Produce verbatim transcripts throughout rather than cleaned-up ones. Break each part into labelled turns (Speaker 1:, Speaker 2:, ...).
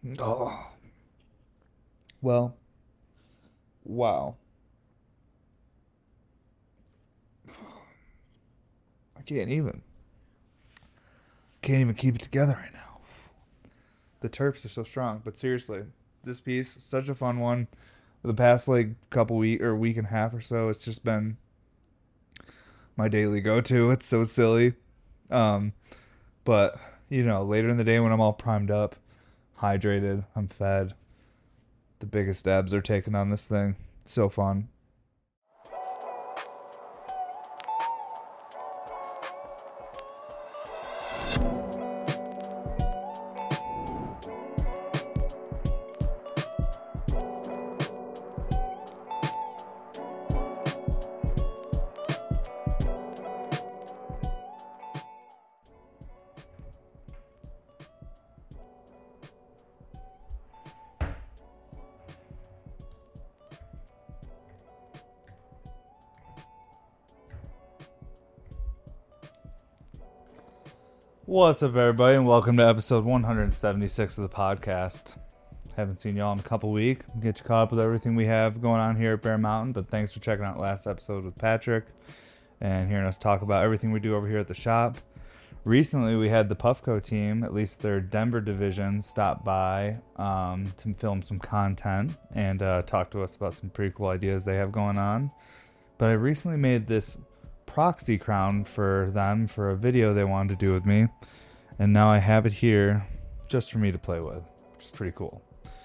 Speaker 1: Oh, well, wow. I can't even. Can't even keep it together right now. The Terps are so strong, but seriously, this piece such a fun one. The past like couple week or week and a half or so, it's just been my daily go-to. It's so silly. Um, but you know, later in the day when I'm all primed up, hydrated, I'm fed, the biggest abs are taking on this thing. So fun. What's up, everybody, and welcome to episode one seventy-six of the podcast. Haven't seen y'all in a couple weeks. Get you caught up with everything we have going on here at Bear Mountain, but thanks for checking out last episode with Patrick and hearing us talk about everything we do over here at the shop. Recently, we had the Puffco team, at least their Denver division, stop by um, to film some content and uh, talk to us about some pretty cool ideas they have going on. But I recently made this proxy crown for them for a video they wanted to do with me, and now I have it here just for me to play with, which is pretty cool.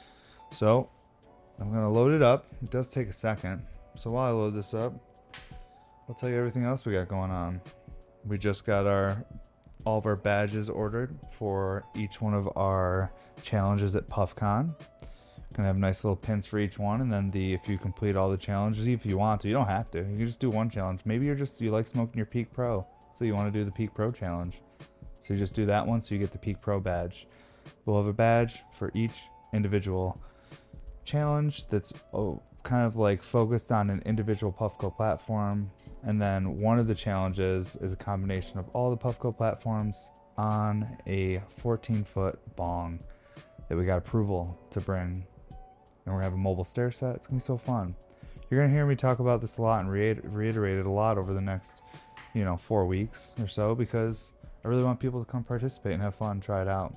Speaker 1: So I'm gonna load it up. It does take a second, so while I load this up, I'll tell you everything else we got going on. We just got our all of our badges ordered for each one of our challenges at PuffCon. Gonna have nice little pins for each one, and then the if you complete all the challenges, if you want to, you don't have to. You can just do one challenge. Maybe you're just you like smoking your Peak Pro, so you want to do the Peak Pro challenge. So you just do that one, so you get the Peak Pro badge. We'll have a badge for each individual challenge that's oh, kind of like focused on an individual Puffco platform, and then one of the challenges is a combination of all the Puffco platforms on a fourteen foot bong that we got approval to bring. And we're going to have a mobile stair set. It's going to be so fun. You're going to hear me talk about this a lot and reiterate it a lot over the next, you know, four weeks or so, because I really want people to come participate and have fun, try it out.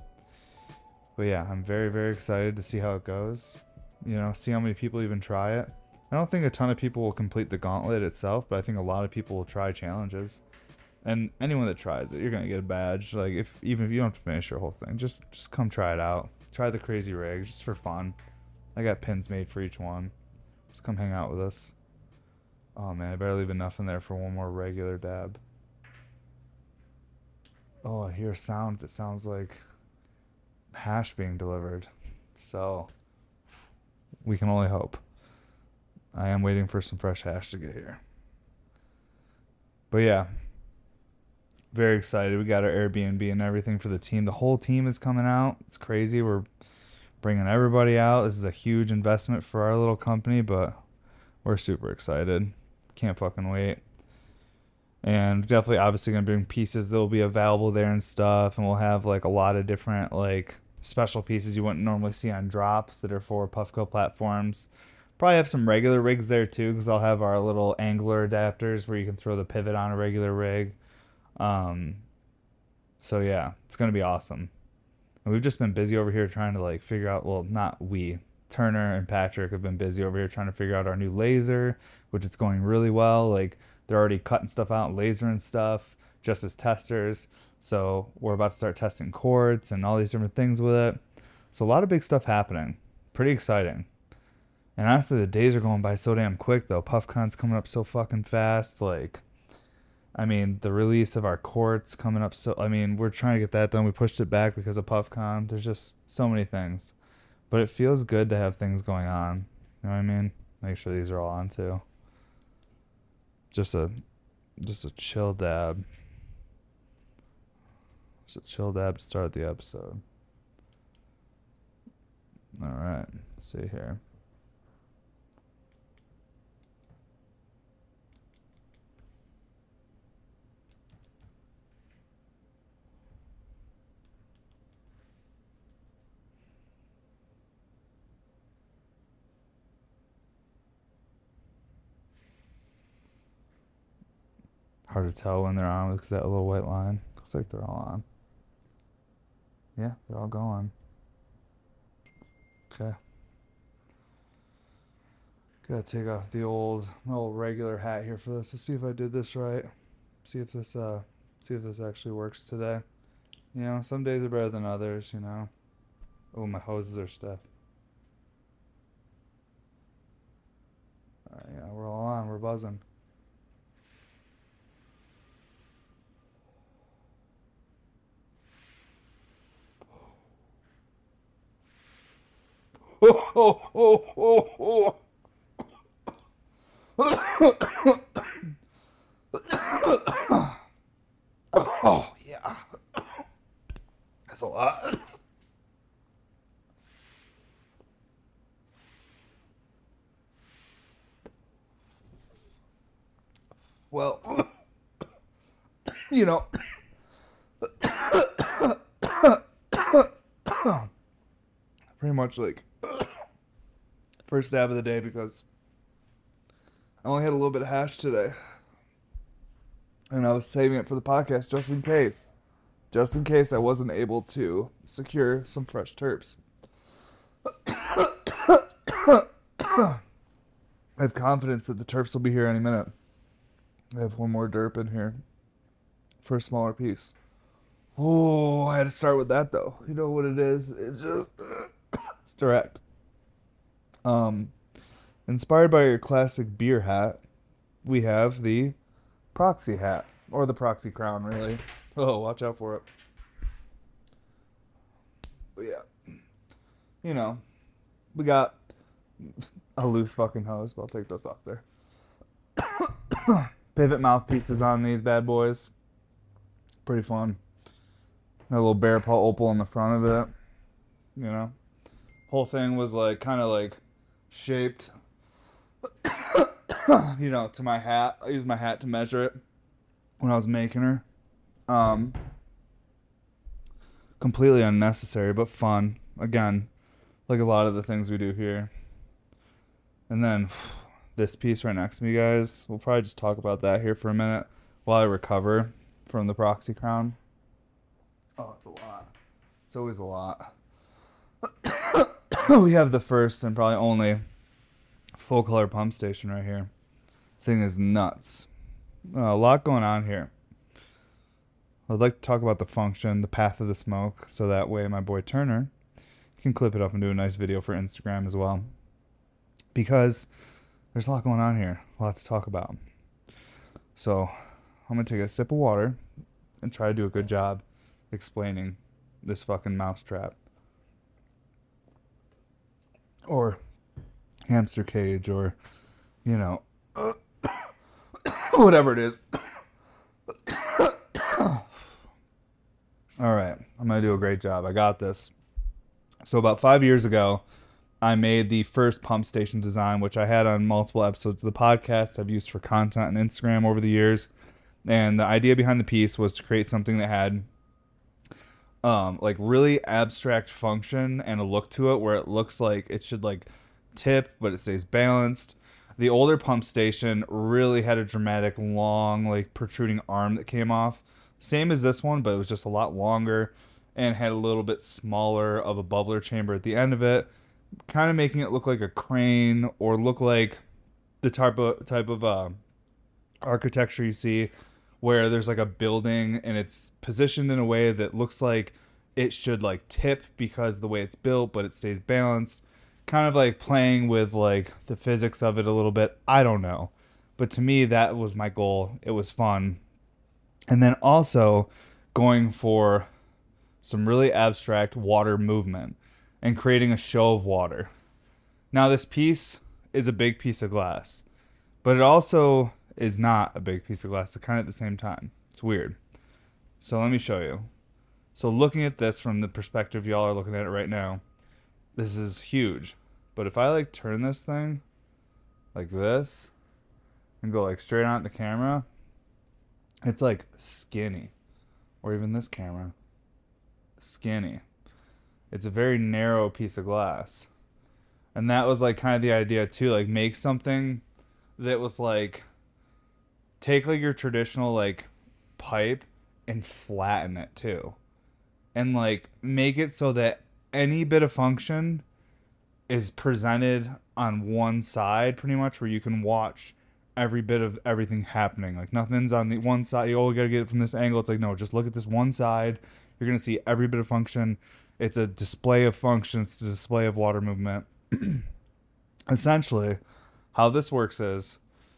Speaker 1: But yeah, I'm very, very excited to see how it goes. You know, see how many people even try it. I don't think a ton of people will complete the gauntlet itself, but I think a lot of people will try challenges. And anyone that tries it, you're going to get a badge. Like, if even if you don't have to finish your whole thing, just just come try it out. Try the crazy rig, just for fun. I got pins made for each one. Just come hang out with us. Oh man, I better leave enough in there for one more regular dab. Oh, I hear a sound that sounds like hash being delivered. So, we can only hope. I am waiting for some fresh hash to get here. But yeah, very excited. We got our Airbnb and everything for the team. The whole team is coming out. It's crazy. We're bringing everybody out. This is a huge investment for our little company, but we're super excited. Can't fucking wait. And definitely, obviously, gonna bring pieces that will be available there and stuff. And we'll have like a lot of different like special pieces you wouldn't normally see on drops that are for Puffco platforms. Probably have some regular rigs there too, because I'll have our little angler adapters where you can throw the pivot on a regular rig. Um, so yeah, it's gonna be awesome. And we've just been busy over here trying to like figure out, well, not we, Turner and Patrick have been busy over here trying to figure out our new laser, which is going really well. Like, they're already cutting stuff out, laser and stuff, just as testers. So we're about to start testing cords and all these different things with it. So a lot of big stuff happening. Pretty exciting. And honestly, the days are going by so damn quick though. PuffCon's coming up so fucking fast. Like, I mean, the release of our courts coming up. So, I mean, we're trying to get that done. We pushed it back because of PuffCon. There's just so many things. But it feels good to have things going on. You know what I mean? Make sure these are all on too. Just a, just a chill dab. Just a chill dab to start the episode. All right. Let's see here. Hard to tell when they're on because that little white line. Looks like they're all on. Yeah, they're all going. Okay. Gotta take off the old, my old regular hat here for this. Let's see if I did this right. See if this, uh, see if this actually works today. You know, some days are better than others. You know. Oh, my hoses are stiff. All right, yeah, we're all on. We're buzzing. Oh, oh, oh, oh, oh. Oh, yeah. That's a lot. Well, you know, pretty much like first stab of the day because I only had a little bit of hash today. And I was saving it for the podcast just in case. Just in case I wasn't able to secure some fresh terps. I have confidence that the terps will be here any minute. I have one more derp in here for a smaller piece. Oh, I had to start with that though. You know what it is? It's just it's direct. Um, inspired by your classic beer hat, we have the Proxy hat, or the Proxy crown, really. Oh, watch out for it. But yeah, you know, we got a loose fucking hose, but I'll take those off there. Pivot mouthpieces on these bad boys. Pretty fun. Got a little bear paw opal on the front of it. You know, whole thing was like kind of like shaped, you know, to my hat. I used my hat to measure it when I was making her. Um, completely unnecessary, but fun. Again, like a lot of the things we do here. And then this piece right next to me, guys. We'll probably just talk about that here for a minute while I recover from the Proxy crown. Oh, it's a lot. It's always a lot. We have the first and probably only full color pump station right here. Thing is nuts. Uh, a lot going on here. I'd like to talk about the function, the path of the smoke, so that way my boy Turner can clip it up and do a nice video for Instagram as well. Because there's a lot going on here, a lot to talk about. So I'm going to take a sip of water and try to do a good job explaining this fucking mousetrap. Or hamster cage, or, you know, whatever it is. All right, I'm going to do a great job. I got this. So about five years ago, I made the first pump station design, which I had on multiple episodes of the podcast I've used for content on Instagram over the years. And the idea behind the piece was to create something that had um, like really abstract function and a look to it where it looks like it should like tip, but it stays balanced. The older pump station really had a dramatic, long, like protruding arm that came off. Same as this one, but it was just a lot longer and had a little bit smaller of a bubbler chamber at the end of it, kind of making it look like a crane or look like the type of type of uh, architecture you see where there's like a building and it's positioned in a way that looks like it should like tip because of the way it's built, but it stays balanced. Kind of like playing with like the physics of it a little bit. I don't know. But to me, that was my goal. It was fun. And then also going for some really abstract water movement and creating a show of water. Now, this piece is a big piece of glass, but it also is not a big piece of glass, kind of at the same time. It's weird. So let me show you. So looking at this from the perspective y'all are looking at it right now, this is huge. But if I like turn this thing like this and go like straight on at the camera, it's like skinny. Or even this camera, skinny. It's a very narrow piece of glass. And that was like kind of the idea too, like make something that was like take like your traditional like pipe and flatten it too, and like make it so that any bit of function is presented on one side pretty much, where you can watch every bit of everything happening. Like nothing's on the one side. You always got to get it from this angle. It's like, no, just look at this one side. You're going to see every bit of function. It's a display of function. It's a display of water movement. Essentially, how this works is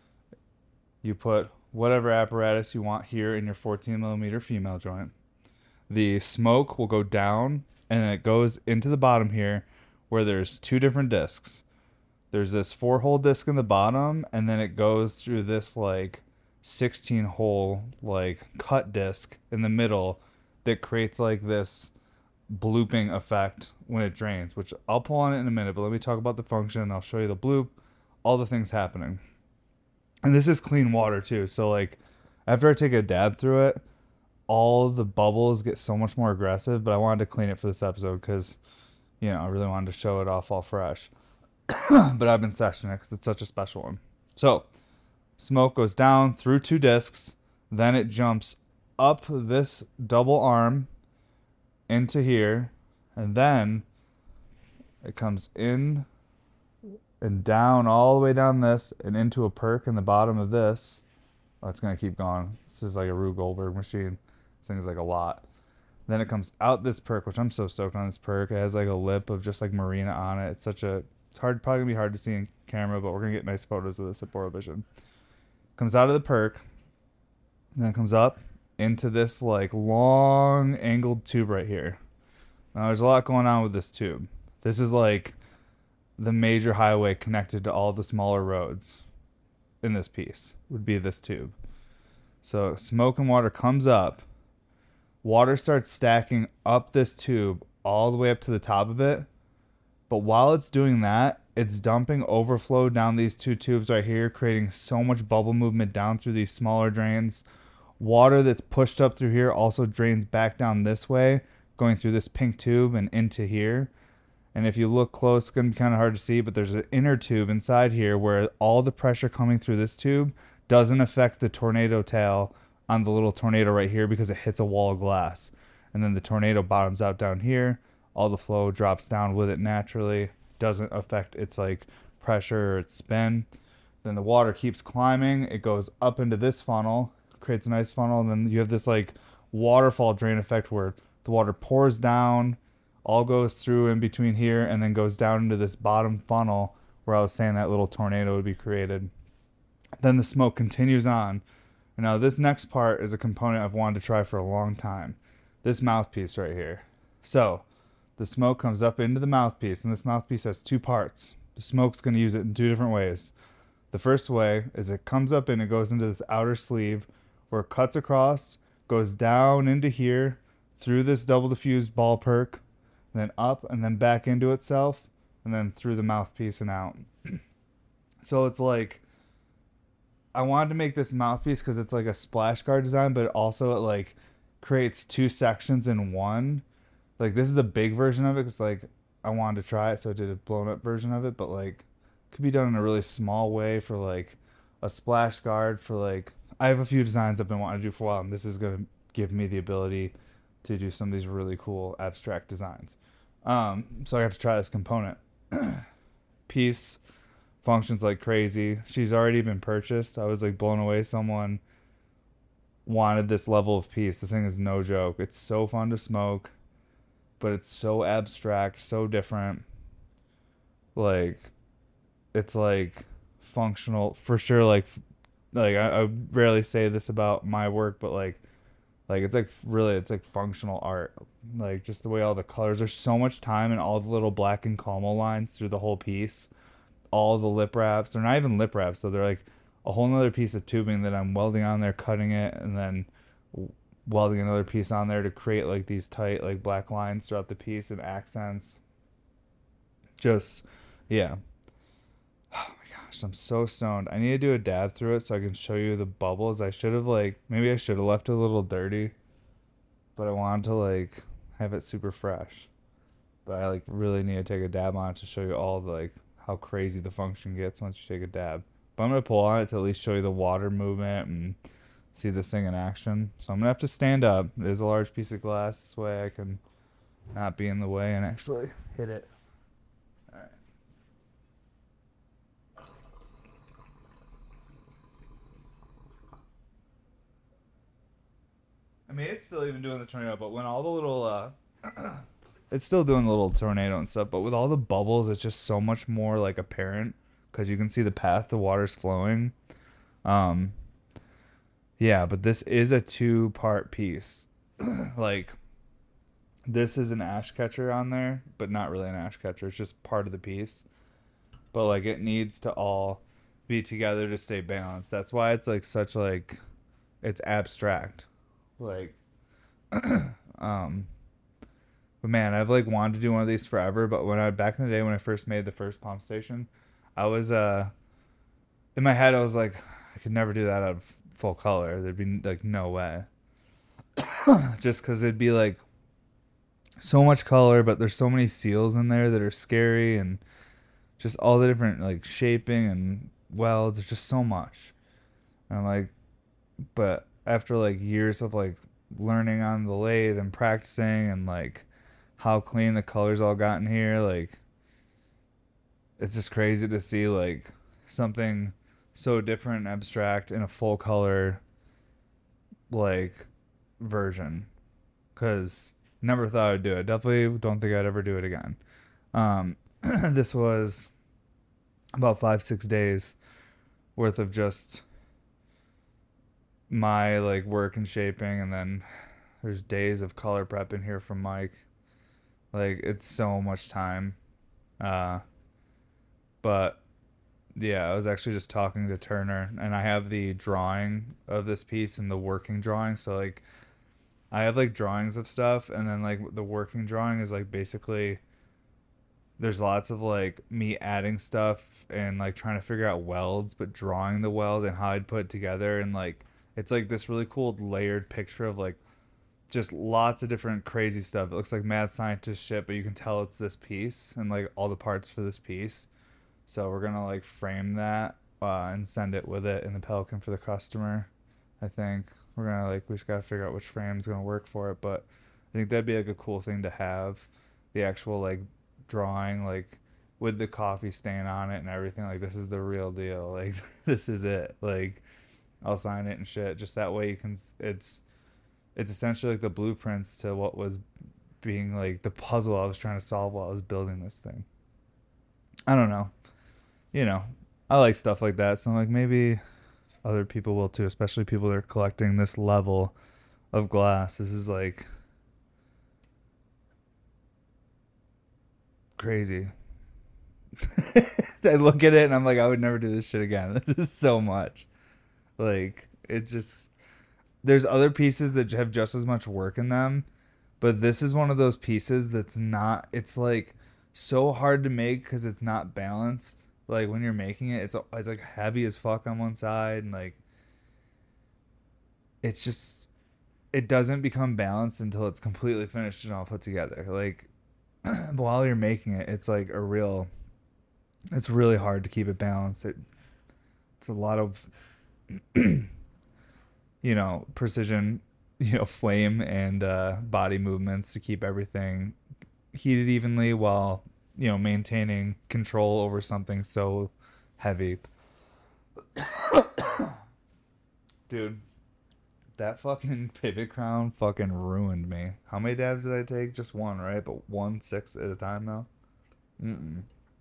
Speaker 1: you put whatever apparatus you want here in your fourteen millimeter female joint. The smoke will go down, and then it goes into the bottom here where there's two different discs. There's this four hole disc in the bottom, and then it goes through this like sixteen hole like cut disc in the middle that creates like this blooping effect when it drains, which I'll pull on it in a minute, but let me talk about the function. I'll show you the bloop, all the things happening. And this is clean water too. So like after I take a dab through it, all the bubbles get so much more aggressive, but I wanted to clean it for this episode because, you know, I really wanted to show it off all fresh. But I've been sessioning it because it's such a special one. So smoke goes down through two discs, then it jumps up this double arm into here, and then it comes in and down all the way down this and into a perk in the bottom of this. Oh, it's going to keep going. This is like a Rube Goldberg machine. This thing is like a lot. Then it comes out this perk, which I'm so stoked on this perk. It has like a lip of just like marina on it. It's such a, it's hard, probably gonna be hard to see in camera, but we're gonna get nice photos of this at Boro Vision. Comes out of the perk, and then it comes up into this like long angled tube right here. Now there's a lot going on with this tube. This is like the major highway connected to all the smaller roads in this piece would be this tube. So smoke and water comes up. Water starts stacking up this tube all the way up to the top of it. But while it's doing that, it's dumping overflow down these two tubes right here, creating so much bubble movement down through these smaller drains. Water that's pushed up through here also drains back down this way, going through this pink tube and into here. And if you look close, it's going to be kind of hard to see, but there's an inner tube inside here where all the pressure coming through this tube doesn't affect the tornado tail on the little tornado right here because it hits a wall of glass. And then the tornado bottoms out down here. All the flow drops down with it naturally. Doesn't affect its like pressure or its spin. Then the water keeps climbing. It goes up into this funnel, creates a nice funnel, and then you have this like waterfall drain effect where the water pours down, all goes through in between here, and then goes down into this bottom funnel where I was saying that little tornado would be created. Then the smoke continues on. Now this next part is a component I've wanted to try for a long time. This mouthpiece right here. So the smoke comes up into the mouthpiece, and this mouthpiece has two parts. The smoke's going to use it in two different ways. The first way is it comes up and it goes into this outer sleeve where it cuts across, goes down into here, through this double diffused ball perk, then up and then back into itself, and then through the mouthpiece and out. So it's like, I wanted to make this mouthpiece because it's like a splash guard design, but also it like creates two sections in one. Like this is a big version of it because like I wanted to try it, so I did a blown up version of it, but like it could be done in a really small way for like a splash guard for like, I have a few designs I've been wanting to do for a while, and this is going to give me the ability to do some of these really cool abstract designs. Um, so I got to try this component. Piece functions like crazy. She's already been purchased. I was like blown away. Someone wanted this level of piece. This thing is no joke. It's so fun to smoke, but it's so abstract, so different. Like, it's like functional for sure. Like, like I, I rarely say this about my work, but like, like it's like really, it's like functional art. Like just the way all the colors. There's so much time in all the little black and Como lines through the whole piece. All the lip wraps. They're not even lip wraps, so they're like a whole nother piece of tubing that I'm welding on there, cutting it, and then welding another piece on there to create like these tight like black lines throughout the piece and accents. Just, yeah. Oh my gosh, I'm so stoned. I need to do a dab through it so I can show you the bubbles. I should have like, maybe I should have left it a little dirty, but I wanted to like have it super fresh. But I like really need to take a dab on it to show you all the like how crazy the function gets once you take a dab. But I'm going to pull on it to at least show you the water movement and see this thing in action. So I'm going to have to stand up. It is a large piece of glass. This way I can not be in the way and actually hit it. All right. I mean, it's still even doing the tornado, but when all the little, uh, it's still doing the little tornado and stuff, but with all the bubbles, it's just so much more, like, apparent, because you can see the path the water's flowing. Um, yeah, but this is a two-part piece. Like, this is an ash catcher on there, but not really an ash catcher. It's just part of the piece. But, like, it needs to all be together to stay balanced. That's why it's, like, such, like, it's abstract. Like, um, but man, I've like wanted to do one of these forever. But when I back in the day when I first made the first pump station, I was uh, in my head I was like, I could never do that out of full color. There'd be like no way. Just because it'd be like so much color, but there's so many seals in there that are scary, and just all the different like shaping and welds. There's just so much. And I'm like, but after like years of like learning on the lathe and practicing and like how clean the colors all gotten here, like it's just crazy to see like something so different and abstract in a full color like version, because never thought I'd do it. Definitely don't think I'd ever do it again. Um this was about five six days worth of just my like work and shaping, and then there's days of color prep in here from Mike. Like it's so much time. Uh but yeah, I was actually just talking to Turner, and I have the drawing of this piece and the working drawing. So like I have like drawings of stuff, and then like the working drawing is like basically there's lots of like me adding stuff and like trying to figure out welds, but drawing the weld and how I'd put it together, and like it's like this really cool layered picture of like just lots of different crazy stuff. It looks like mad scientist shit, but you can tell it's this piece and like all the parts for this piece. So we're gonna like frame that uh, and send it with it in the Pelican for the customer. I think we're gonna like we just gotta figure out which frame's gonna work for it, but I think that'd be like a cool thing to have, the actual like drawing like with the coffee stain on it and everything. Like this is the real deal. Like this is it. Like I'll sign it and shit. Just that way you can. It's it's essentially like the blueprints to what was being like the puzzle I was trying to solve while I was building this thing. I don't know. You know, I like stuff like that. So I'm like, maybe other people will too, especially people that are collecting this level of glass. This is like crazy. I look at it and I'm like, I would never do this shit again. This is so much. Like, it's just, there's other pieces that have just as much work in them, but this is one of those pieces that's not, it's like so hard to make because it's not balanced. Like when you're making it, it's, it's like heavy as fuck on one side, and like, it's just, it doesn't become balanced until it's completely finished and all put together. Like, while you're making it, it's like a real, it's really hard to keep it balanced. It, it's a lot of, you know, precision, you know, flame and uh, body movements to keep everything heated evenly while, you know, maintaining control over something so heavy. Dude, that fucking pivot crown fucking ruined me. How many dabs did I take? Just one, right? But one six at a time though. Mm-mm.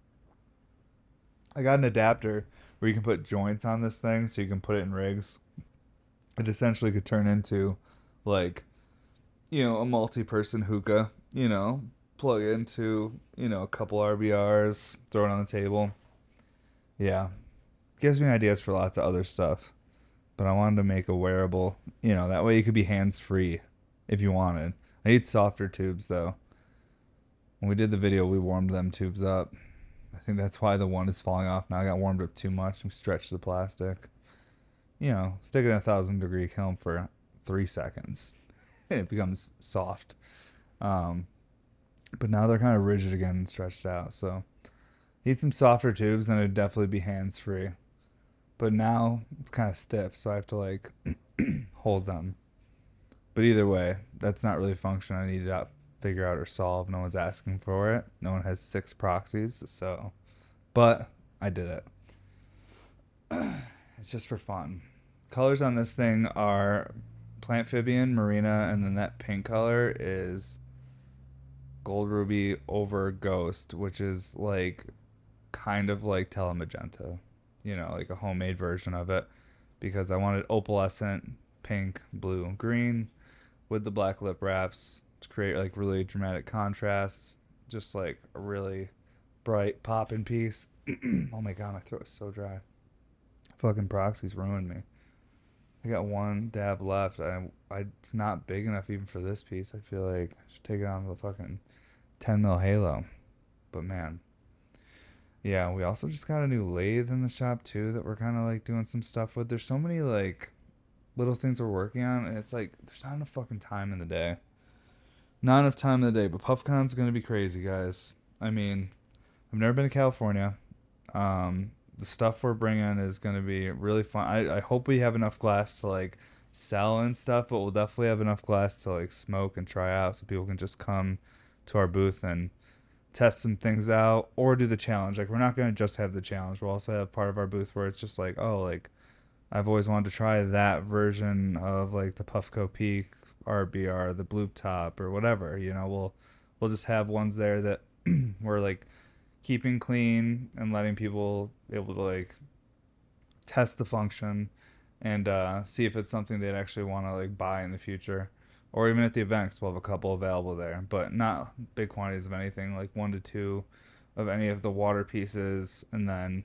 Speaker 1: I got an adapter where you can put joints on this thing so you can put it in rigs. It essentially could turn into like, you know, a multi-person hookah, you know, plug it into, you know, a couple R B Rs, throw it on the table. Yeah. Gives me ideas for lots of other stuff. But I wanted to make a wearable, you know, that way you could be hands-free if you wanted. I need softer tubes though. When we did the video, we warmed them tubes up. I think that's why the one is falling off now. I got warmed up too much and stretched the plastic. You know, stick it in a thousand degree kiln for three seconds and it becomes soft. Um, but now they're kind of rigid again and stretched out. So need some softer tubes, and it'd definitely be hands free. but now it's kind of stiff, so I have to like hold them. But either way, that's not really a function I need to figure out or solve. No one's asking for it. No one has six proxies, so. But I did it. It's just for fun. Colors on this thing are Plantphibian, Marina, and then that pink color is Gold Ruby over Ghost, which is like kind of like Telemagenta, you know, like a homemade version of it, because I wanted opalescent pink, blue, green with the black lip wraps to create like really dramatic contrasts, just like a really bright popping piece. Oh my god, my throat is so dry. Fucking proxies ruined me. I got one dab left. I, I it's not big enough even for this piece. I feel like I should take it on the fucking ten mil halo. But man, yeah, we also just got a new lathe in the shop too that we're kind of like doing some stuff with. There's so many like little things we're working on, and it's like there's not enough fucking time in the day. Not enough time in the day. But PuffCon's gonna be crazy, guys. I mean, I've never been to California. Um, the stuff we're bringing is going to be really fun. I, I hope we have enough glass to like sell and stuff, but we'll definitely have enough glass to like smoke and try out so people can just come to our booth and test some things out or do the challenge. Like we're not going to just have the challenge. We'll also have part of our booth where it's just like, oh, like I've always wanted to try that version of like the Puffco Peak R B R, the Bloop Top or whatever, you know, we'll, we'll just have ones there that we're like keeping clean and letting people be able to like test the function and uh, see if it's something they'd actually want to like buy in the future, or even at the event, 'cause we'll have a couple available there, but not big quantities of anything, like one to two of any of the water pieces, and then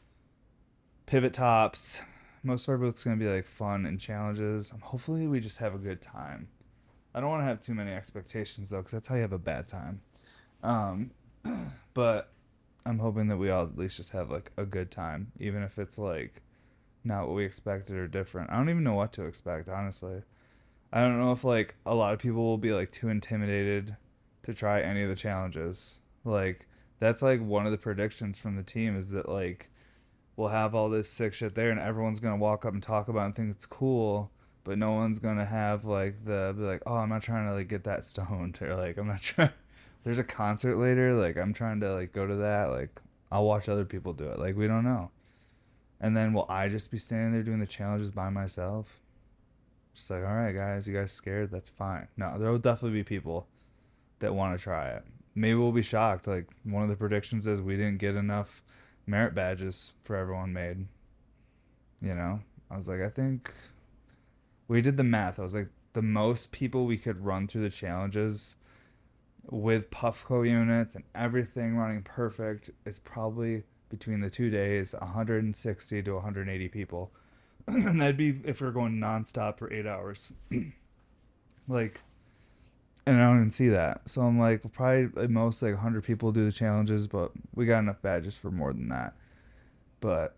Speaker 1: pivot tops. Most of our booth's gonna be like fun and challenges. Hopefully, we just have a good time. I don't want to have too many expectations though, 'cause that's how you have a bad time. Um, but I'm hoping that we all at least just have like a good time, even if it's like not what we expected or different. I don't even know what to expect, honestly. I don't know if like a lot of people will be like too intimidated to try any of the challenges. Like that's like one of the predictions from the team is that like we'll have all this sick shit there and everyone's gonna walk up and talk about it and think it's cool, but no one's gonna have like the be like, oh, I'm not trying to like get that stoned or like I'm not trying there's a concert later, like I'm trying to like go to that, like I'll watch other people do it. Like we don't know. And then will I just be standing there doing the challenges by myself? Just like, all right, guys, you guys scared? That's fine. No, there will definitely be people that want to try it. Maybe we'll be shocked. Like one of the predictions is we didn't get enough merit badges for everyone made. You know, I was like, I think we did the math. I was like, the most people we could run through the challenges with Puffco units and everything running perfect is probably between the two days one hundred sixty to one hundred eighty people. And that'd be if we're going nonstop for eight hours. Like, and I don't even see that. So I'm like, we'll probably at most like one hundred people do the challenges, but we got enough badges for more than that. But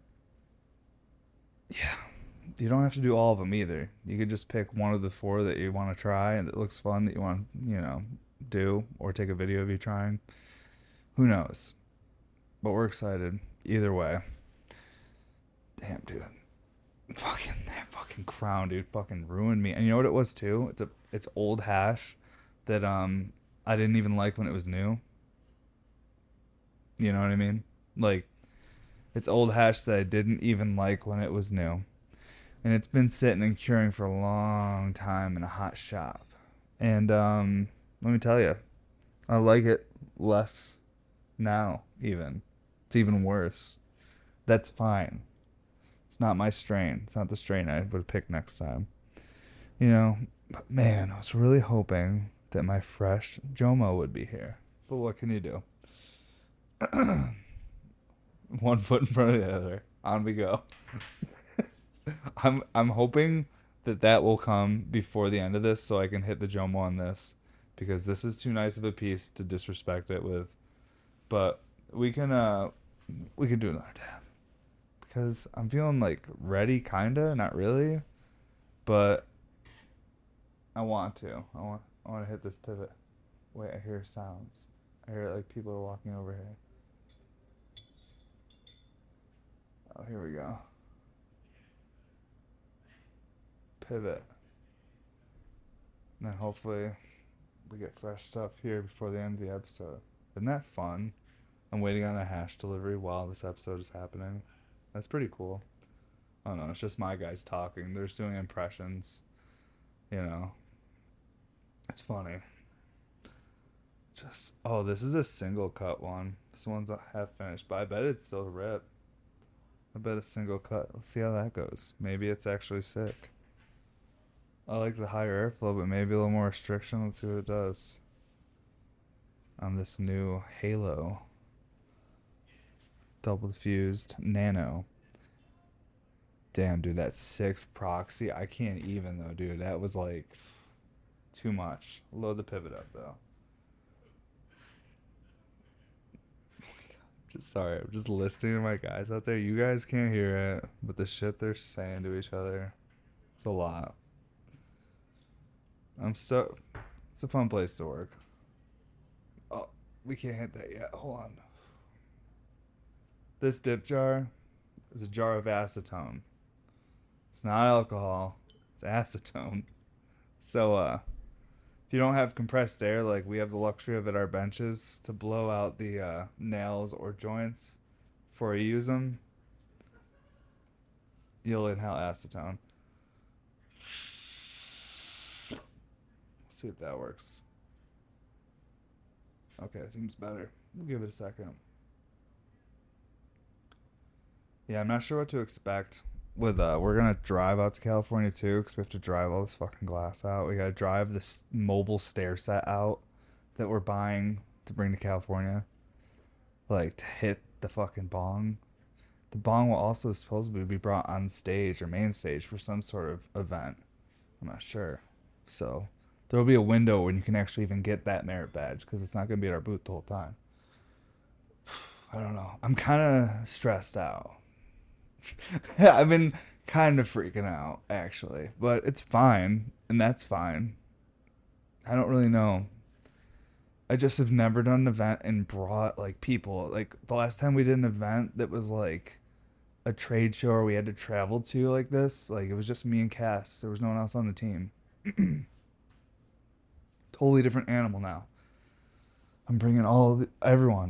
Speaker 1: yeah, you don't have to do all of them either. You could just pick one of the four that you want to try and that looks fun that you want to, you know, do, or take a video of you trying. Who knows? But we're excited either way. Damn, dude. Fucking that fucking crown, dude, fucking ruined me. And you know what it was too? It's a it's old hash that um I didn't even like when it was new. You know what I mean? Like it's old hash that I didn't even like when it was new. And it's been sitting and curing for a long time in a hot shop. And um let me tell you, I like it less now even. It's even worse. That's fine. It's not my strain. It's not the strain I would pick next time. You know, but man, I was really hoping that my fresh Jomo would be here. But what can you do? One foot in front of the other. On we go. I'm I'm hoping that that will come before the end of this so I can hit the Jomo on this, because this is too nice of a piece to disrespect it with. But we can uh we can do another dab. Because I'm feeling like ready, kinda, not really, but I want to. I want. I want to hit this pivot. Wait, I hear sounds. I hear like people are walking over here. Oh, here we go. pivot. And then hopefully we get fresh stuff here before the end of the episode. Isn't that fun? I'm waiting on a hash delivery while this episode is happening. That's pretty cool. I don't know. It's just my guys talking. They're just doing impressions. You know. It's funny. Just oh, this is a single cut one. This one's half finished, but I bet it's still rip. I bet a single cut. Let's see how that goes. Maybe it's actually sick. I like the higher airflow, but maybe a little more restriction. Let's see what it does on this new Halo double diffused nano. Damn, dude, that six proxy. I can't even though, dude. That was like too much. Load the pivot up though. Just sorry, I'm just listening to my guys out there. You guys can't hear it, but the shit they're saying to each other, it's a lot. I'm stoked. It's a fun place to work. Oh, we can't hit that yet. Hold on. This dip jar is a jar of acetone. It's not alcohol. It's acetone. So, uh, if you don't have compressed air, like we have the luxury of at our benches to blow out the uh, nails or joints before you use them, you'll inhale acetone. Let's see if that works. Okay, it seems better. We'll give it a second. Yeah, I'm not sure what to expect. With uh, we're gonna drive out to California too, because we have to drive all this fucking glass out. We gotta drive this mobile stair set out that we're buying to bring to California, like to hit the fucking bong. The bong will also supposedly be brought on stage or main stage for some sort of event. I'm not sure, so there will be a window when you can actually even get that merit badge, because it's not gonna be at our booth the whole time. I don't know. I'm kind of stressed out. I've been kind of freaking out, actually. But it's fine, and that's fine. I don't really know. I just have never done an event and brought, like, people. Like, the last time we did an event that was, like, a trade show or we had to travel to like this, like, it was just me and Cass. There was no one else on the team. Totally different animal now. I'm bringing all of the, everyone.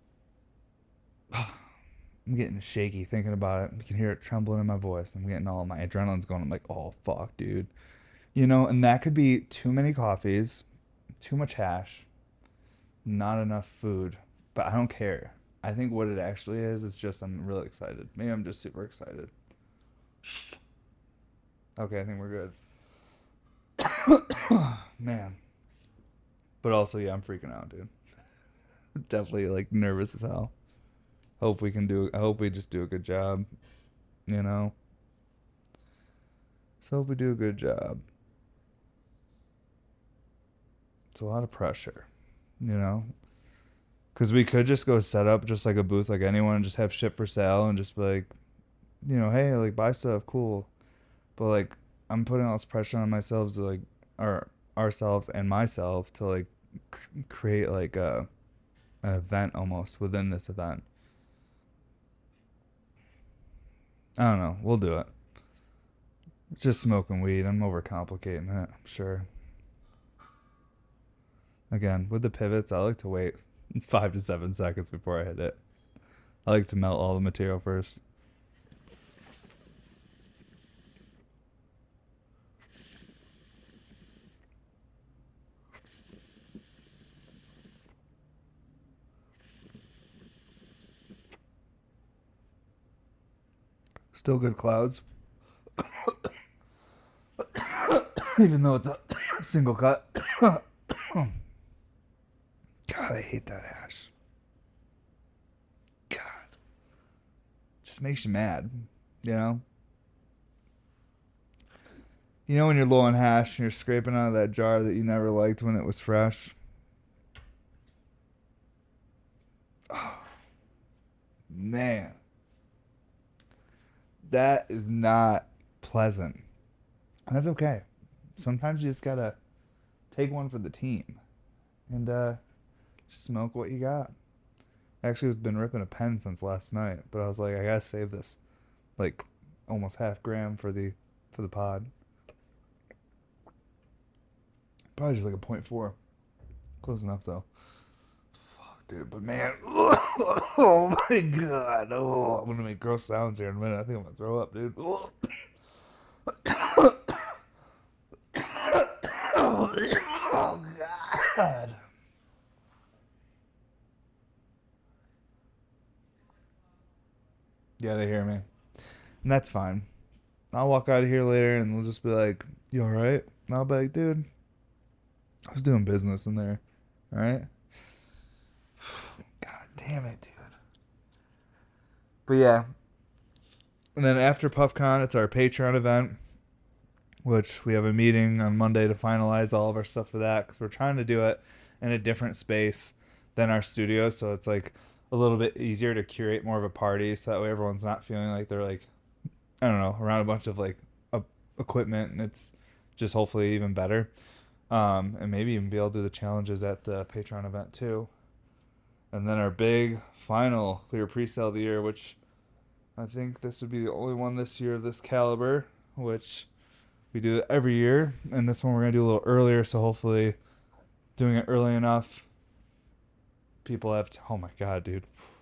Speaker 1: I'm getting shaky thinking about it. You can hear it trembling in my voice. I'm getting all my adrenaline's going. I'm like, oh, fuck, dude. You know, and that could be too many coffees, too much hash, not enough food. But I don't care. I think what it actually is is just I'm really excited. Maybe I'm just super excited. Okay, I think we're good. Man. But also, yeah, I'm freaking out, dude. Definitely, like, nervous as hell. Hope we can do, I hope we just do a good job, you know? So hope we do a good job. It's a lot of pressure, you know? Because we could just go set up just like a booth like anyone and just have shit for sale and just be like, you know, hey, like, buy stuff, cool. But, like, I'm putting all this pressure on myself to, like, or ourselves and myself to, like, c- create, like, a, an event almost within this event. I don't know. We'll do it. It's just smoking weed. I'm overcomplicating it, I'm sure. Again, with the pivots, I like to wait five to seven seconds before I hit it. I like to melt all the material first. Still good clouds. Even though it's a single cut. God, I hate that hash. God. Just makes you mad, you know? You know when you're low on hash and you're scraping out of that jar that you never liked when it was fresh? Oh, man. That is not pleasant. And that's okay. Sometimes you just gotta take one for the team and uh, just smoke what you got. Actually, I've been ripping a pen since last night, but I was like, I gotta save this, like almost half gram for the for the pod. Probably just like a point four. Close enough though. Fuck, dude. But man, oh my god. Oh, I'm gonna make gross sounds here in a minute. I think I'm gonna throw up, dude. Oh, oh god. Yeah, they hear me. And that's fine. I'll walk out of here later and we'll just be like, you alright? And I'll be like, dude, I was doing business in there. Alright? God damn it, dude. But yeah. And then after PuffCon, it's our Patreon event, which we have a meeting on Monday to finalize all of our stuff for that because we're trying to do it in a different space than our studio. So it's like a little bit easier to curate more of a party so that way everyone's not feeling like they're like, I don't know, around a bunch of like uh, equipment, and it's just hopefully even better. Um, and maybe even be able to do the challenges at the Patreon event too. And then our big final clear pre-sale of the year, which I think this would be the only one this year of this caliber, which we do it every year. And this one we're going to do a little earlier, so hopefully doing it early enough, people have to, oh my god, dude.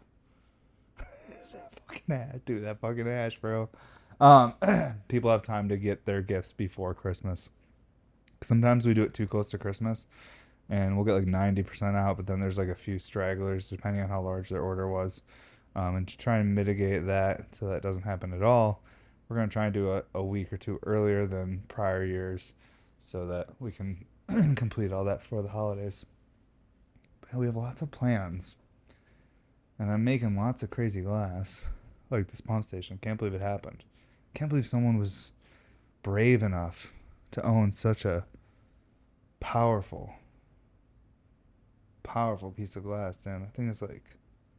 Speaker 1: that fucking ash, dude, that fucking ash, bro. Um, people have time to get their gifts before Christmas. Sometimes we do it too close to Christmas, and we'll get like ninety percent out, but then there's like a few stragglers depending on how large their order was. Um, and to try and mitigate that so that doesn't happen at all, we're going to try and do a, a week or two earlier than prior years so that we can complete all that before the holidays. But we have lots of plans, and I'm making lots of crazy glass, like this pump station. Can't believe it happened. Can't believe someone was brave enough to own such a powerful, powerful piece of glass, Dan. I think it's like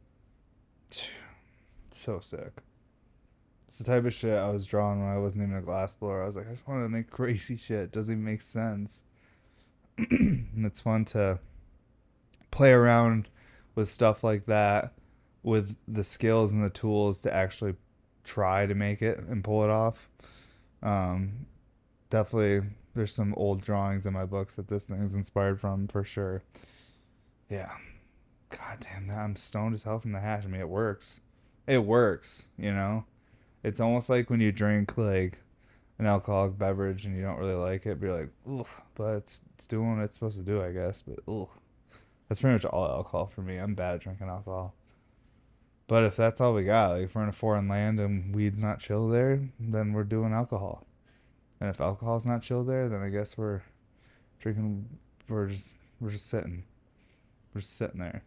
Speaker 1: so sick. It's the type of shit I was drawing when I wasn't even a glass blower. I was like, I just want to make crazy shit. It doesn't even make sense. And it's fun to play around with stuff like that with the skills and the tools to actually try to make it and pull it off. Um, definitely, there's some old drawings in my books that this thing is inspired from for sure. Yeah. God damn that. I'm stoned as hell from the hash. I mean, it works. It works, you know? It's almost like when you drink, like, an alcoholic beverage and you don't really like it, but you're like, ugh, but it's, it's doing what it's supposed to do, I guess. But, ugh. That's pretty much all alcohol for me. I'm bad at drinking alcohol. But if that's all we got, like if we're in a foreign land and weed's not chill there, then we're doing alcohol. And if alcohol's not chill there, then I guess we're drinking, we're just, we're just sitting. We're just sitting there.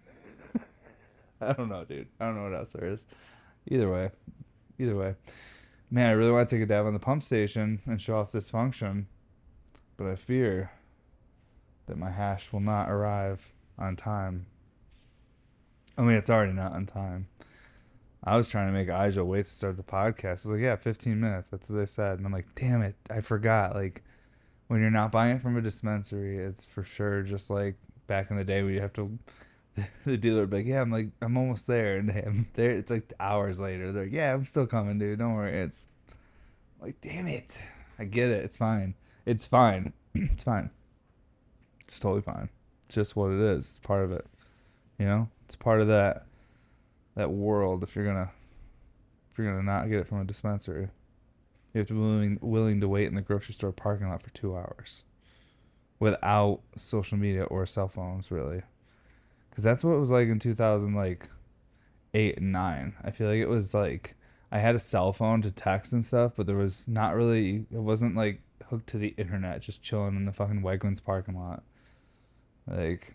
Speaker 1: I don't know, dude. I don't know what else there is. Either way. Either way. Man, I really want to take a dab on the pump station and show off this function, but I fear that my hash will not arrive on time. I mean, it's already not on time. I was trying to make Aisha wait to start the podcast. I was like, yeah, fifteen minutes. That's what they said. And I'm like, damn it. I forgot. Like, when you're not buying it from a dispensary, it's for sure just like back in the day where you have to, the dealer would be like, yeah, I'm like, I'm almost there. And I'm there. It's like hours later. They're like, yeah, I'm still coming, dude. Don't worry. It's like, damn it. I get it. It's fine. It's fine. It's fine. It's totally fine. It's just what it is. It's part of it. You know? It's part of that that world if you're gonna if you're gonna not get it from a dispensary. You have to be willing, willing to wait in the grocery store parking lot for two hours. Without social media or cell phones, really. Because that's what it was like in two thousand, like, eight and nine. I feel like it was like, I had a cell phone to text and stuff, but there was not really, it wasn't like hooked to the internet, just chilling in the fucking Wegmans parking lot. Like,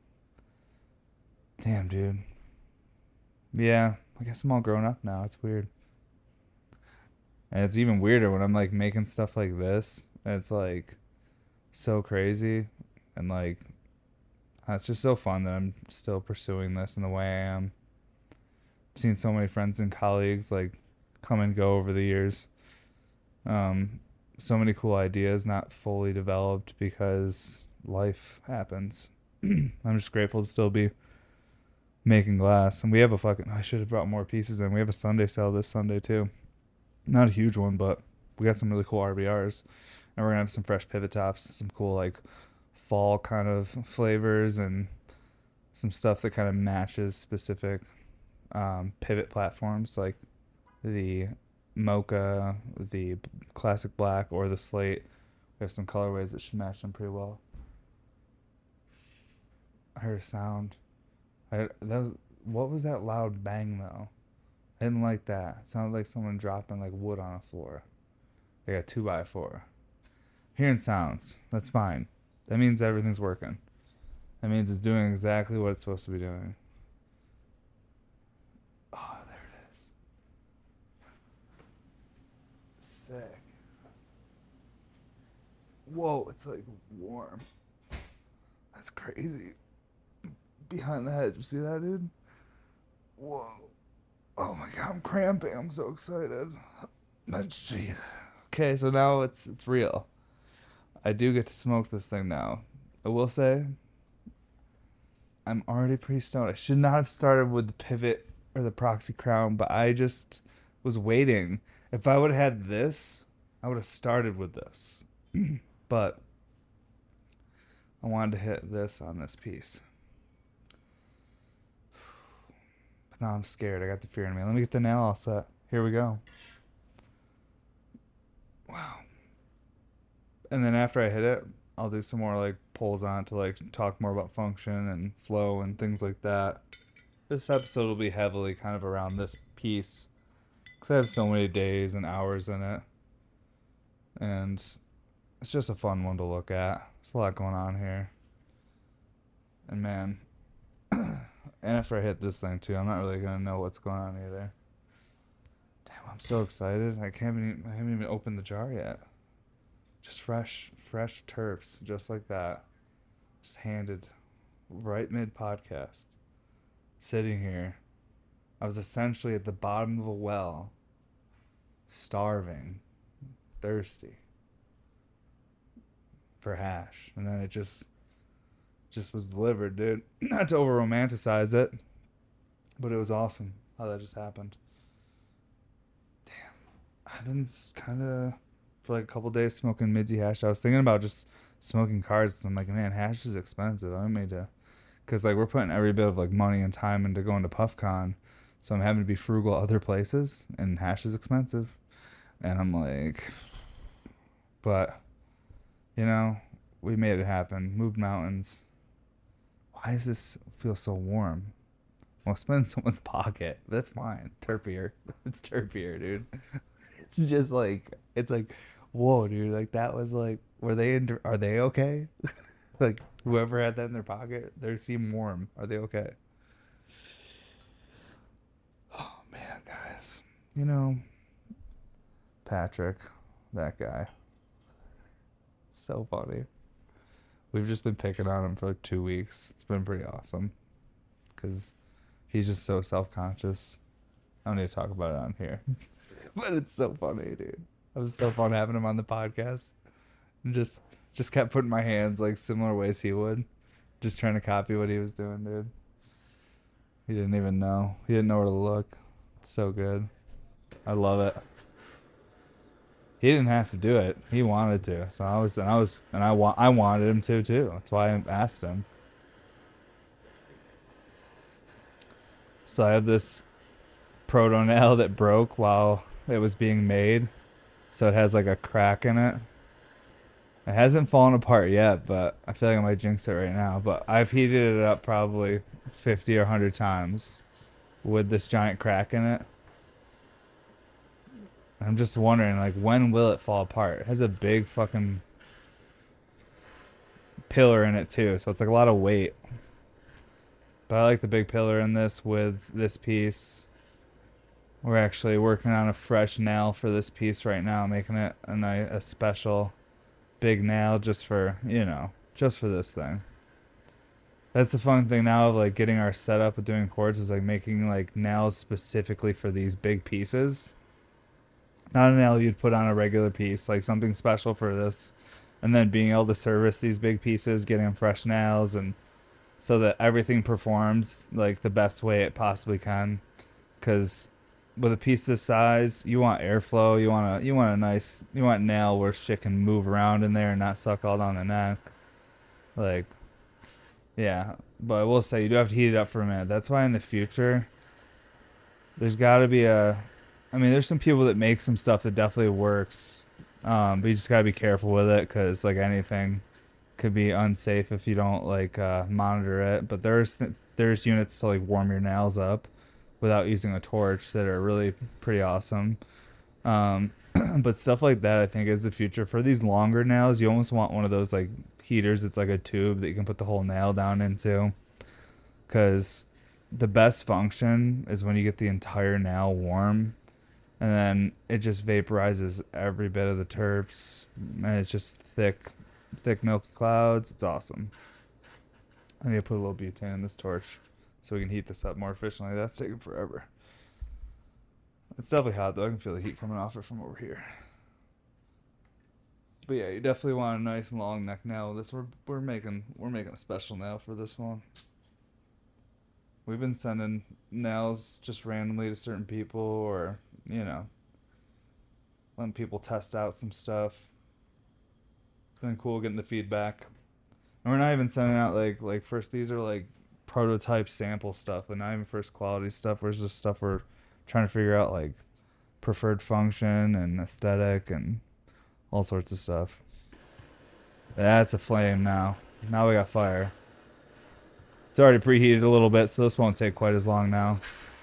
Speaker 1: damn, dude. Yeah, I guess I'm all grown up now. It's weird. And it's even weirder when I'm, like, making stuff like this. And it's, like, so crazy. And, like, it's just so fun that I'm still pursuing this in the way I am. I've seen so many friends and colleagues, like, come and go over the years. Um, so many cool ideas not fully developed because life happens. I'm just grateful to still be making glass. And we have a fucking, I should have brought more pieces in. We have a Sunday sale this Sunday too. Not a huge one, but we got some really cool R B Rs. And we're going to have some fresh pivot tops, some cool like fall kind of flavors and some stuff that kind of matches specific um, pivot platforms like the mocha, the classic black, or the slate. We have some colorways that should match them pretty well. I heard a sound. I that was what was that loud bang though? I didn't like that. It sounded like someone dropping like wood on a floor. Like a two by four. Hearing sounds. That's fine. That means everything's working. That means it's doing exactly what it's supposed to be doing. Oh, there it is. Sick. Whoa, it's like warm. That's crazy. Behind the hedge. You see that, dude? Whoa. Oh my god, I'm cramping. I'm so excited. Jeez. Okay, so now it's it's real. I do get to smoke this thing now. I will say, I'm already pretty stoned. I should not have started with the pivot or the Proxy Crown, but I just was waiting. If I would have had this, I would have started with this. But I wanted to hit this on this piece. But now I'm scared. I got the fear in me. Let me get the nail all set. Here we go. Wow. And then after I hit it, I'll do some more like pulls on to like talk more about function and flow and things like that. This episode will be heavily kind of around this piece because I have so many days and hours in it. And it's just a fun one to look at. There's a lot going on here. And man, and after I hit this thing too, I'm not really going to know what's going on either. Damn, I'm so excited. I can't even, I haven't even opened the jar yet. Just fresh, fresh terps, just like that. Just handed right mid-podcast. Sitting here. I was essentially at the bottom of a well. Starving. Thirsty. For hash. And then it just, just was delivered, dude. Not to over-romanticize it. But it was awesome how that just happened. Damn. I've been kind of... for like a couple days smoking Midzi hash. I was thinking about just smoking cards. I'm like, man, hash is expensive. I made to, because like we're putting every bit of like money and time into going to PuffCon, so I'm having to be frugal other places, and hash is expensive. And I'm like, but you know, we made it happen. Moved mountains. Why does this feel so warm? Well, it's been in someone's pocket. That's fine. Terpier. It's terpier, dude. It's just like, it's like, whoa, dude, like that was like, were they in, are they okay? Like whoever had that in their pocket, they seem warm. Are they okay? Oh man, guys, you know, Patrick, that guy, so funny. We've just been picking on him for like two weeks. It's been pretty awesome because he's just so self-conscious. I don't need to talk about it on here. But it's so funny, dude. It was so fun having him on the podcast. And just just kept putting my hands like similar ways he would. Just trying to copy what he was doing, dude. He didn't even know. He didn't know where to look. It's so good. I love it. He didn't have to do it. He wanted to. So I was and I was and I wa- I wanted him to too. That's why I asked him. So I have this proto nail that broke while it was being made, so it has like a crack in it. It hasn't fallen apart yet, but I feel like I might jinx it right now. But I've heated it up probably fifty or one hundred times with this giant crack in it. I'm just wondering, like, when will it fall apart? It has a big fucking pillar in it too, so it's like a lot of weight. But I like the big pillar in this with this piece. We're actually working on a fresh nail for this piece right now, making it a, a special big nail just for, you know, just for this thing. That's the fun thing now of like getting our setup of doing chords is like making like nails specifically for these big pieces. Not a nail you'd put on a regular piece, like something special for this. And then being able to service these big pieces, getting them fresh nails, and so that everything performs like the best way it possibly can. Because with a piece this size, you want airflow, you want a you want a nice you want a nail where shit can move around in there and not suck all down the neck. Like, yeah. But I will say, you do have to heat it up for a minute. That's why in the future, there's got to be a. I mean, there's some people that make some stuff that definitely works. Um, but you just got to be careful with it because, like anything, could be unsafe if you don't like uh, monitor it. But there's there's units to like warm your nails up without using a torch that are really pretty awesome. Um, but stuff like that I think is the future for these longer nails. You almost want one of those like heaters. It's like a tube that you can put the whole nail down into. Because the best function is when you get the entire nail warm, and then it just vaporizes every bit of the terps, and it's just thick thick milk clouds. It's awesome. I need to put a little butane in this torch so we can heat this up more efficiently. That's taking forever. It's definitely hot though. I can feel the heat coming off it from over here. But yeah, you definitely want a nice long neck nail. This we're we're making we're making a special nail for this one. We've been sending nails just randomly to certain people, or you know, letting people test out some stuff. It's been cool getting the feedback. And we're not even sending out like like first. These are like prototype sample stuff, and not even first quality stuff. Where's just stuff we're trying to figure out, like preferred function and aesthetic and all sorts of stuff. That's a flame now. Now we got fire. It's already preheated a little bit, so this won't take quite as long now.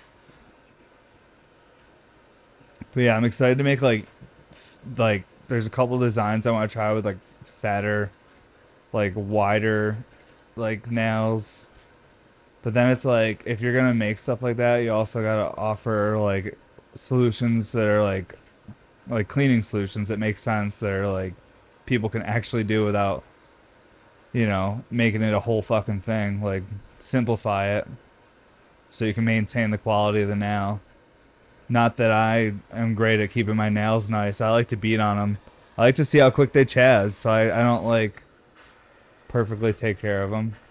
Speaker 1: But yeah, I'm excited to make like like there's a couple designs I want to try with like fatter, like wider, like nails. But then it's like if you're gonna make stuff like that, you also gotta offer like solutions that are like like cleaning solutions that make sense, that are like people can actually do without, you know, making it a whole fucking thing. Like simplify it so you can maintain the quality of the nail. Not that I am great at keeping my nails nice. I like to beat on them. I like to see how quick they chaz, so I, I don't like perfectly take care of them.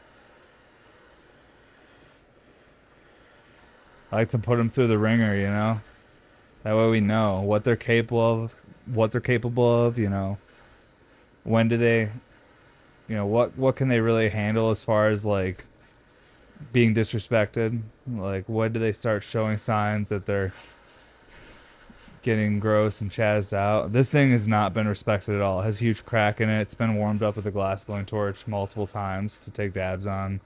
Speaker 1: I like to put them through the ringer, you know? That way we know what they're capable of, what they're capable of, you know. When do they, you know, what what can they really handle as far as like being disrespected? Like when do they start showing signs that they're getting gross and chazzed out? This thing has not been respected at all. It has a huge crack in it. It's been warmed up with a glass blowing torch multiple times to take dabs on.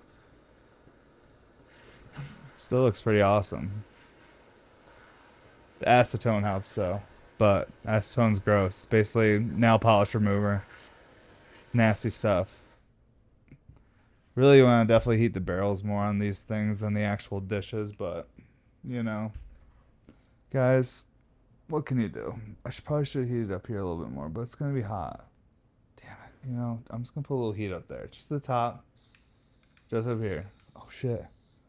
Speaker 1: Still looks pretty awesome. The acetone helps though, but acetone's gross. It's basically nail polish remover. It's nasty stuff. Really want to definitely heat the barrels more on these things than the actual dishes, but you know, guys, what can you do? I should probably should heat it up here a little bit more, but it's gonna be hot. Damn it. You know, I'm just gonna put a little heat up there, just the top, just up here. Oh shit.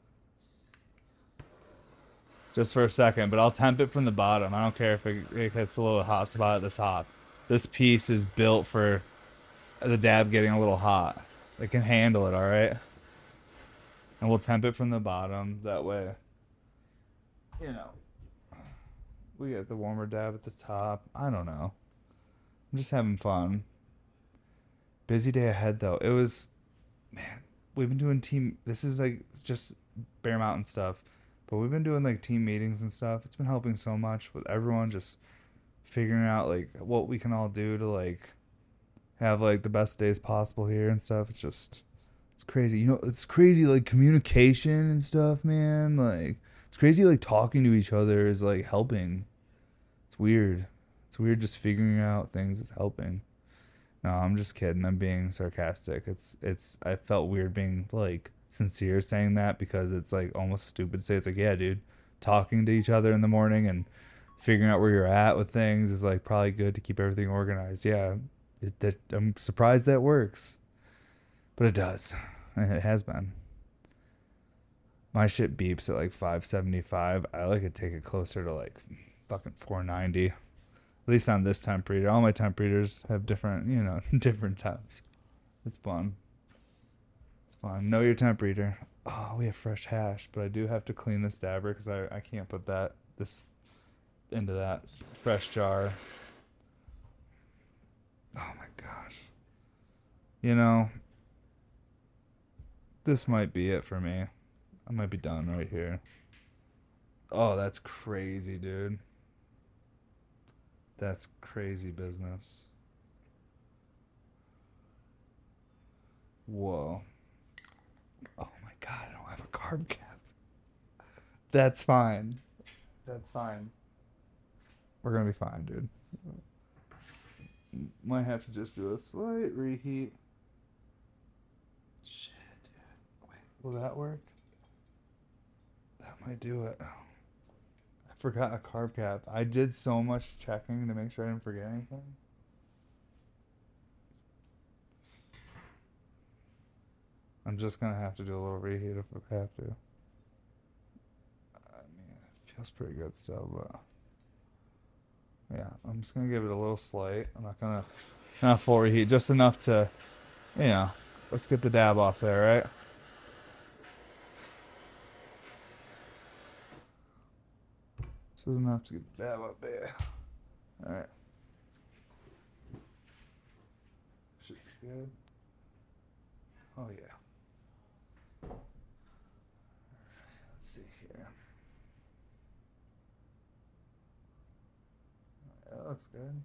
Speaker 1: Just for a second, but I'll temp it from the bottom. I don't care if it, it hits a little hot spot at the top. This piece is built for the dab getting a little hot. It can handle it, all right? And we'll temp it from the bottom. That way, you know, we get the warmer dab at the top. I don't know. I'm just having fun. Busy day ahead, though. It was, man, we've been doing team. This is like just Bear Mountain stuff. But we've been doing like team meetings and stuff. It's been helping so much with everyone just figuring out like what we can all do to like have like the best days possible here and stuff. It's just it's crazy. You know, it's crazy like communication and stuff, man. Like it's crazy like talking to each other is like helping. It's weird. It's weird just figuring out things is helping. No, I'm just kidding. I'm being sarcastic. It's it's I felt weird being like sincere saying that because it's like almost stupid to say. It's like, yeah, dude, talking to each other in the morning and figuring out where you're at with things is like probably good to keep everything organized. Yeah, it, it, I'm surprised that works, but it does, and it has been. My shit beeps at like five seventy-five. I like to take it closer to like fucking four ninety. At least on this temp reader. All my temp readers have different, you know, different temps. It's fun. Fine. Know your temp reader. Oh, we have fresh hash, but I do have to clean this dabber because I, I can't put that this into that fresh jar. Oh my gosh. You know, This might be it for me. I might be done right here. Oh, that's crazy, dude. That's crazy business. Whoa. Oh my god, I don't have a carb cap. That's fine. That's fine. We're gonna be fine, dude. Might have to just do a slight reheat. Shit, dude. Wait, will that work? That might do it. I forgot a carb cap. I did so much checking to make sure I didn't forget anything. I'm just gonna have to do a little reheat if I have to. I mean, it feels pretty good still, but yeah, I'm just gonna give it a little slight. I'm not gonna not full reheat, just enough to, you know, let's get the dab off there, right? This is enough to get the dab up there. All right. Should be good. Oh yeah. Let's see here. That looks good.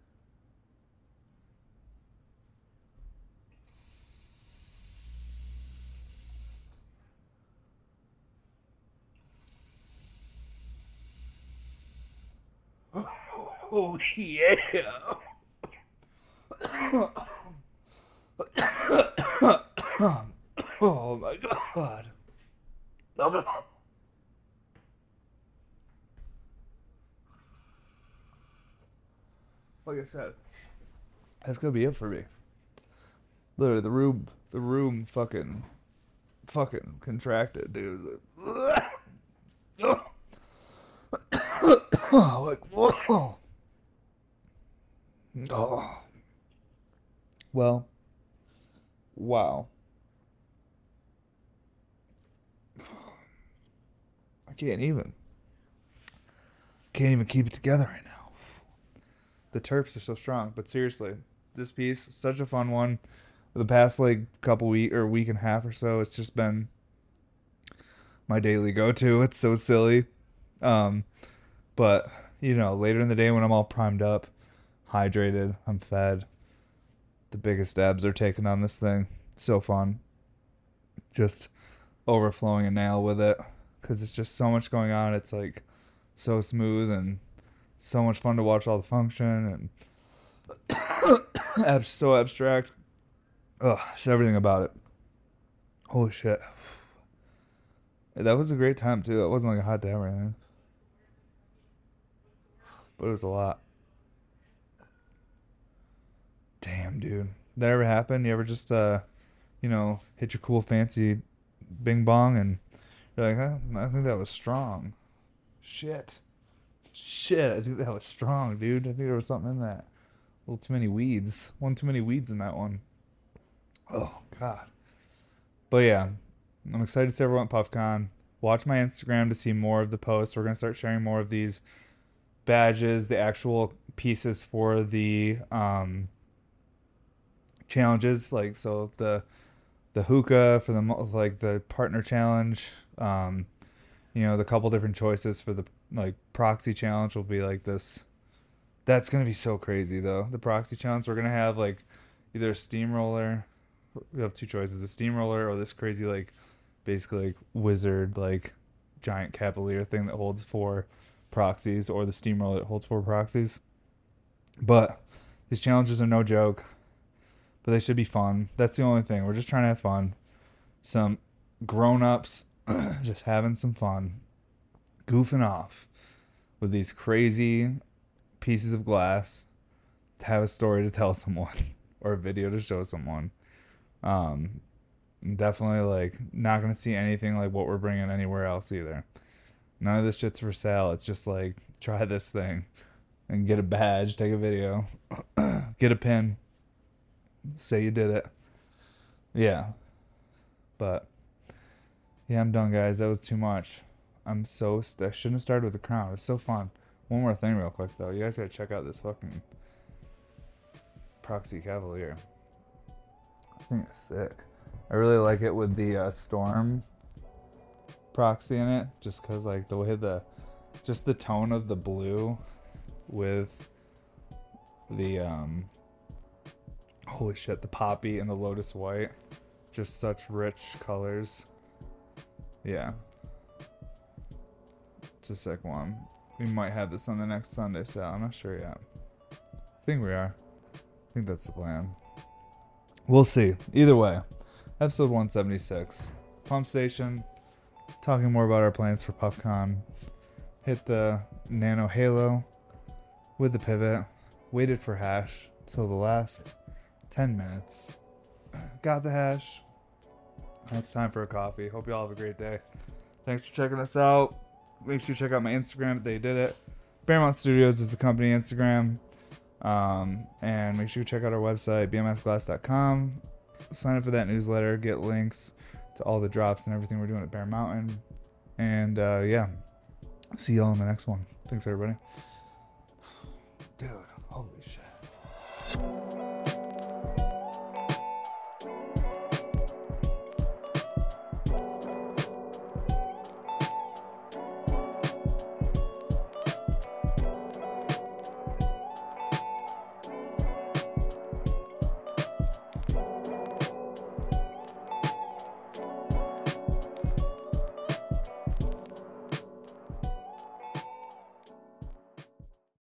Speaker 1: Oh yeah. Oh my god. Like I said, that's gonna be it for me. Literally, the room, the room, fucking, fucking contracted, dude. Like, whoa. Oh. Well, wow. I can't even. Can't even keep it together right now. The terps are so strong, but seriously, this piece such a fun one. For the past like couple week or week and a half or so, it's just been my daily go-to. It's so silly, um, but you know, later in the day when I'm all primed up, hydrated, I'm fed, the biggest abs are taken on this thing. So fun, just overflowing a nail with it because it's just so much going on. It's like so smooth and so much fun to watch all the function and abs so abstract. Ugh, just everything about it. Holy shit. That was a great time too. It wasn't like a hot day or anything, but it was a lot. Damn, dude. That ever happen? You ever just uh, you know, hit your cool fancy bing bong and you're like, huh, I think that was strong. Shit. Shit, I think that was strong, dude. I think there was something in that. A little too many weeds. One too many weeds in that one. Oh, God. But yeah, I'm excited to see everyone at PuffCon. Watch my Instagram to see more of the posts. We're going to start sharing more of these badges, the actual pieces for the um, challenges. Like, so the the hookah for the, like, the partner challenge. Um, you know, the couple different choices for the, like, proxy challenge will be like this. That's going to be so crazy, though. The proxy challenge, we're going to have, like, either a steamroller. We have two choices, a steamroller or this crazy, like, basically, like, wizard, like, giant cavalier thing that holds four proxies, or the steamroller that holds four proxies. But these challenges are no joke, but they should be fun. That's the only thing. We're just trying to have fun. Some grown-ups just having some fun, goofing off with these crazy pieces of glass to have a story to tell someone or a video to show someone. Um, definitely, like, not going to see anything like what we're bringing anywhere else either. None of this shit's for sale. It's just like, try this thing and get a badge, take a video, get a pin, say you did it. Yeah. But yeah, I'm done, guys. That was too much. I'm so st- I shouldn't have started with the crown. It was so fun. One more thing real quick though. You guys gotta check out this fucking Proxy Cavalier. I think it's sick. I really like it with the uh, Storm proxy in it, just because like the way the, just the tone of the blue with the, um, holy shit, the poppy and the lotus white. Just such rich colors. Yeah. It's a sick one. We might have this on the next Sunday sale. I'm not sure yet. I think we are. I think that's the plan. We'll see. Either way, episode one seventy-six. Pump Station. Talking more about our plans for PuffCon. Hit the Nano Halo with the pivot. Waited for hash till the last ten minutes. Got the hash. Now it's time for a coffee. Hope you all have a great day. Thanks for checking us out. Make sure you check out my Instagram. They did it. Paramount Studios is the company Instagram. Um, and make sure you check out our website, b m s glass dot com. Sign up for that newsletter. Get links to all the drops and everything we're doing at Bear Mountain. And uh, yeah, see y'all in the next one. Thanks, everybody. Dude, holy shit.